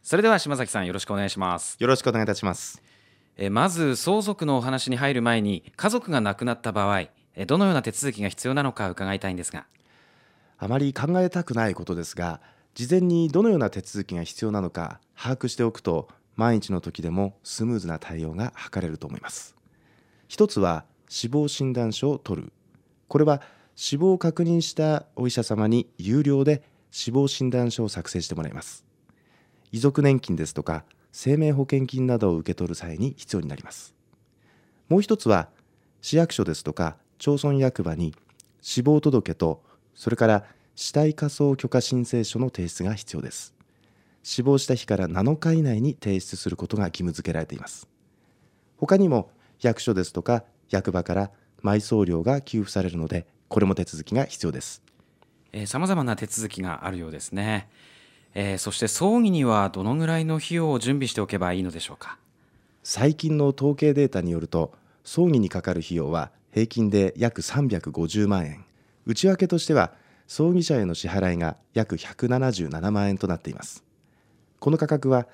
それでは島崎さん、よろしくお願いします。 よろしくお願いいたします。 まず相続のお話に入る前に、家族が亡くなった場合、どのような手続きが必要なのか伺いたいんですが。 あまり考えたくないことですが、事前にどのような手続きが必要なのか把握しておくと、万一の時でもスムーズな対応が図れると思います。一つは死亡診断書を取る。これは死亡を確認したお医者様に有料で死亡診断書を作成してもらいます。遺族年金ですとか生命保険金などを受け取る際に必要になります。もう一つは市役所ですとか町村役場に死亡届と、それから死体火葬許可申請書の提出が必要です。死亡した日から7日以内に提出することが義務付けられています。他にも役所ですとか役場から埋葬料が給付されるので、これも手続きが必要です。 様々な手続きがあるようですね。そして葬儀にはどのぐらいの費用を準備しておけばいいのでしょうか。 最近の統計データによると、葬儀にかかる費用は平均で約350万円。内訳としては葬儀者への支払いが約177万円となっています。この価格は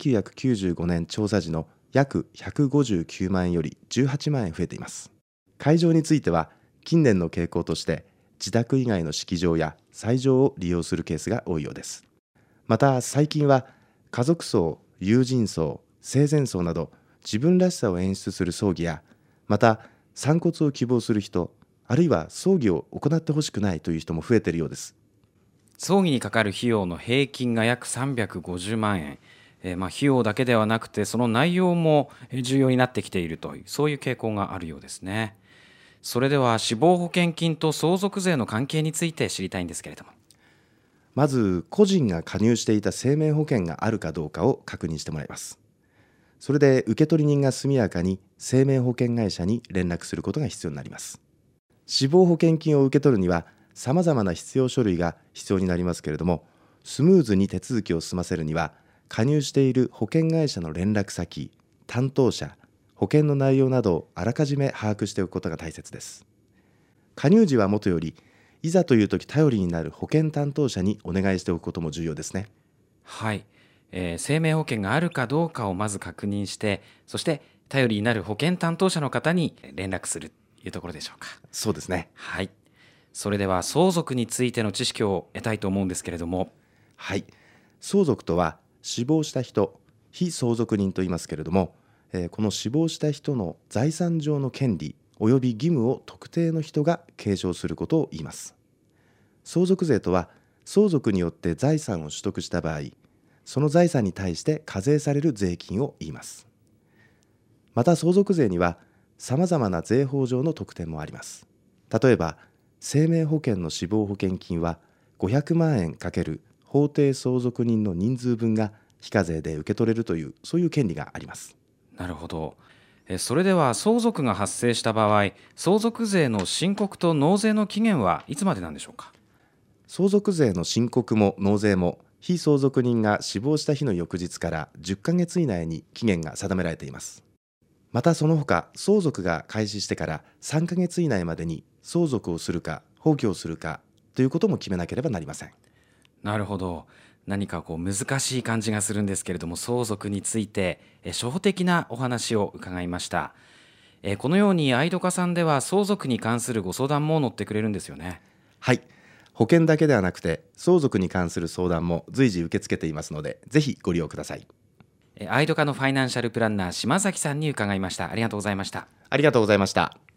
1995年調査時の約159万円より18万円増えています。会場については近年の傾向として自宅以外の式場や斎場を利用するケースが多いようです。また最近は家族葬、友人葬、生前葬など自分らしさを演出する葬儀や、また散骨を希望する人、あるいは葬儀を行ってほしくないという人も増えているようです。 葬儀にかかる費用の平均が約350万円。費用だけではなくてその内容も重要になってきているという、そういう傾向があるようですね。それでは死亡保険金と相続税の関係について知りたいんですけれども。 まず個人が加入していた生命保険があるかどうかを確認してもらいます。それで受取人が速やかに生命保険会社に連絡することが必要になります。死亡保険金を受け取るにはさまざまな必要書類が必要になりますけれども、スムーズに手続きを済ませるには加入している保険会社の連絡先、担当者、保険の内容などをあらかじめ把握しておくことが大切です。加入時はもとより、いざという時頼りになる保険担当者にお願いしておくことも重要ですね。 はい、生命保険があるかどうかをまず確認して、そして頼りになる保険担当者の方に連絡するというところでしょうか。 そうですね。 はい。それでは相続についての知識を得たいと思うんですけれども。 はい。相続とは死亡した人、被相続人と言いますけれども、この死亡した人の財産上の権利および義務を特定の人が継承することを言います。相続税とは相続によって財産を取得した場合、その財産に対して課税される税金を言います。また相続税にはさまざまな税法上の特典もあります。例えば生命保険の死亡保険金は500万円×法定相続人の人数分が非課税で受け取れるという、そういう権利があります。 なるほど。それでは相続が発生した場合、相続税の申告と納税の期限はいつまでなんでしょうか。 相続税の申告も納税も被相続人が死亡した日の翌日から10ヶ月以内に期限が定められています。またその他相続が開始してから3ヶ月以内までに相続をするか放棄をするかということも決めなければなりません。 なるほど。何か難しい感じがするんですけれども、相続について初歩的なお話を伺いました。このように愛どかさんでは相続に関するご相談も乗ってくれるんですよね。 はい、保険だけではなくて相続に関する相談も随時受け付けていますので、ぜひご利用ください。 愛どかのファイナンシャルプランナー島崎さんに伺いました。ありがとうございました。 ありがとうございました。